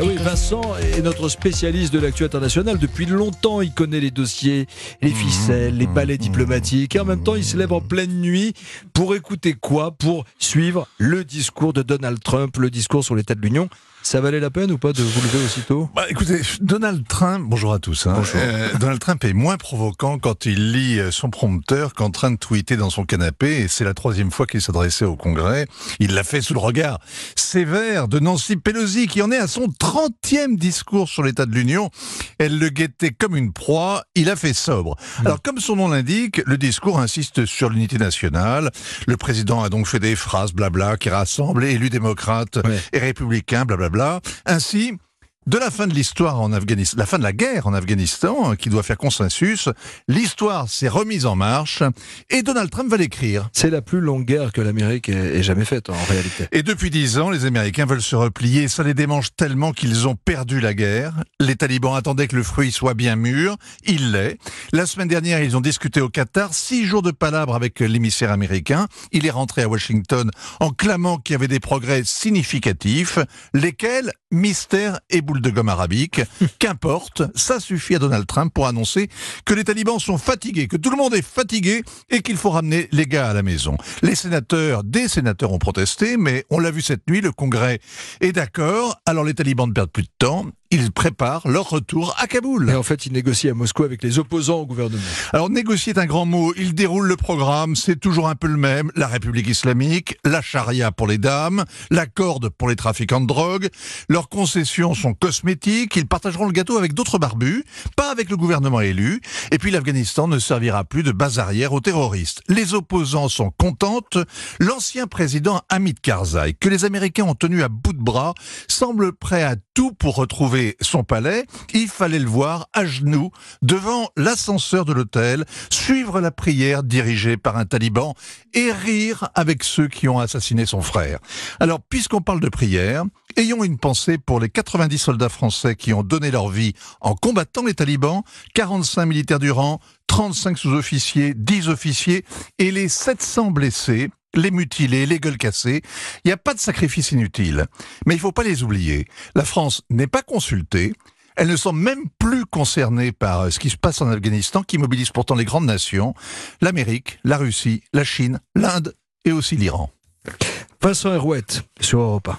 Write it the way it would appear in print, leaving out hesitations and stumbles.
Oui, Vincent est notre spécialiste de l'actu internationale. Depuis longtemps, il connaît les dossiers, les ficelles, les balais diplomatiques. Et en même temps, il se lève en pleine nuit pour écouter quoi? Pour suivre le discours de Donald Trump, le discours sur l'état de l'Union. Ça valait la peine ou pas de vous lever aussitôt? Écoutez, Donald Trump, bonjour à tous. Bonjour. Donald Trump est moins provoquant quand il lit son prompteur qu'en train de tweeter dans son canapé, et c'est la 3e fois qu'il s'adressait au Congrès. Il l'a fait sous le regard sévère de Nancy Pelosi, qui en est à son 30e discours sur l'état de l'Union. Elle le guettait comme une proie, il a fait sobre. Alors, comme son nom l'indique, le discours insiste sur l'unité nationale. Le président a donc fait des phrases blabla qui rassemblent élus démocrates et républicains, blabla. Ainsi, de la fin de l'histoire en Afghanistan, la fin de la guerre en Afghanistan, qui doit faire consensus, l'histoire s'est remise en marche et Donald Trump va l'écrire. C'est la plus longue guerre que l'Amérique ait jamais faite, en réalité. Et depuis 10 ans, les Américains veulent se replier. Ça les démange tellement qu'ils ont perdu la guerre. Les talibans attendaient que le fruit soit bien mûr. Il l'est. La semaine dernière, ils ont discuté au Qatar. 6 jours de palabres avec l'émissaire américain. Il est rentré à Washington en clamant qu'il y avait des progrès significatifs. Lesquels? Mystère et boule de gomme arabique. Qu'importe, ça suffit à Donald Trump pour annoncer que les talibans sont fatigués, que tout le monde est fatigué et qu'il faut ramener les gars à la maison. Des sénateurs ont protesté, mais on l'a vu cette nuit, le Congrès est d'accord. Alors les talibans ne perdent plus de temps. Ils préparent leur retour à Kaboul. Et en fait, ils négocient à Moscou avec les opposants au gouvernement. Alors, négocier est un grand mot. Ils déroulent le programme. C'est toujours un peu le même. La République islamique, la charia pour les dames, la corde pour les trafiquants de drogue. Leurs concessions sont cosmétiques. Ils partageront le gâteau avec d'autres barbus, pas avec le gouvernement élu. Et puis, l'Afghanistan ne servira plus de base arrière aux terroristes. Les opposants sont contentes. L'ancien président Hamid Karzai, que les Américains ont tenu à bout de bras, semble prêt à tout pour retrouver son palais. Il fallait le voir à genoux devant l'ascenseur de l'hôtel, suivre la prière dirigée par un taliban et rire avec ceux qui ont assassiné son frère. Alors, puisqu'on parle de prière, ayons une pensée pour les 90 soldats français qui ont donné leur vie en combattant les talibans, 45 militaires du rang, 35 sous-officiers, 10 officiers et les 700 blessés, les mutilés, les gueules cassées. Il n'y a pas de sacrifice inutile. Mais il ne faut pas les oublier. La France n'est pas consultée. Elle ne semble même plus concernée par ce qui se passe en Afghanistan, qui mobilise pourtant les grandes nations, l'Amérique, la Russie, la Chine, l'Inde et aussi l'Iran. Vincent Herouet sur Europe 1.